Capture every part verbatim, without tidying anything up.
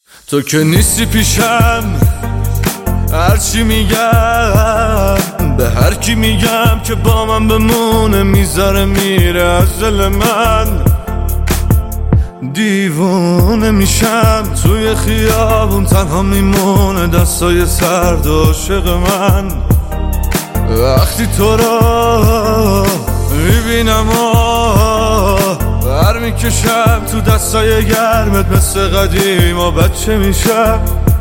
تو که نیستی پیشم، هرچی میگم به هر کی میگم که با من بمونه میذاره میره از دل من. دیوونه میشم توی خیابون تنها میمونه دستای سرد عاشق من. وقتی تو را میبینم بر میکشم تو دستای گرمت مثل قدیم و بچه میشم.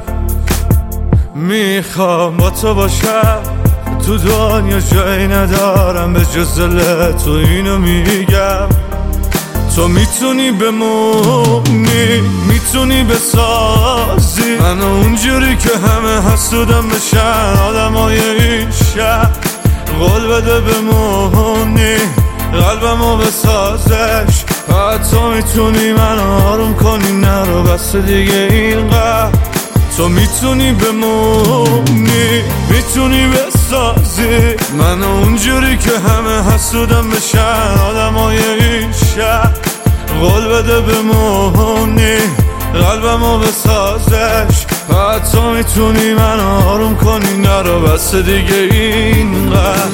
میخوام با تو باشم تو دنیا جایی ندارم به جز دل تو، اینو میگم. تو میتونی بمونی، میتونی بسازی منو اونجوری که همه حسودم بشن آدمای این شهر. قول بده بمونی قلبمو بسازش، حتی میتونی منو آروم کنی نرو بس دیگه اینقدر. تو میتونی بمونی، میتونی بسازی منو اونجوری که همه حسودم بشن آدمای این شهر. قول بده بمونی قلبمو بسازش، حتی میتونی منو آروم کنی نرو بس دیگه اینقدر.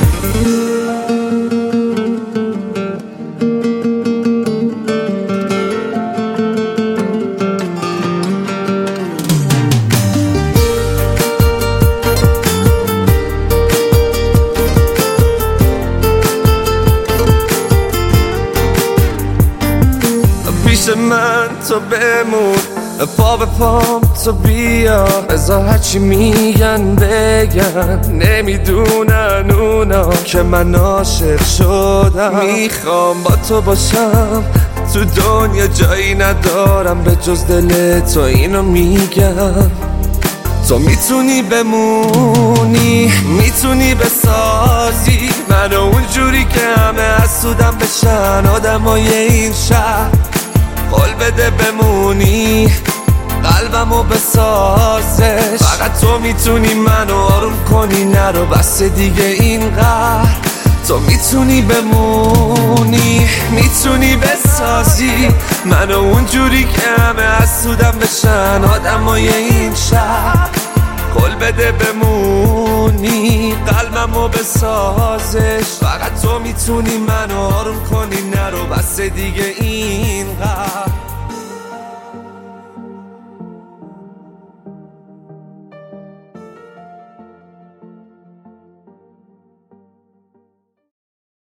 پیش من تو بمون، پا به پام تو بیا، بذار هرچی میگن بگن، نمیدونن اونا که من عاشق شدم. میخوام با تو باشم تو دنیا جایی ندارم به جز دل تو، اینو میگم. تو میتونی بمونی، میتونی بسازی منو اونجوری که همه حسودم بشن آدمای این شهر. قول بده بمونی قلبمو بسازش، فقط تو میتونی منو آروم کنی نرو بس دیگه اینقدر. تو میتونی بمونی، میتونی بسازی منو اونجوری که همه حسودم بشن آدمای این شهر. قول بده بمونی قلبمو بسازش، فقط تو میتونی منو آروم کنی نرو بس دیگه اینقدر.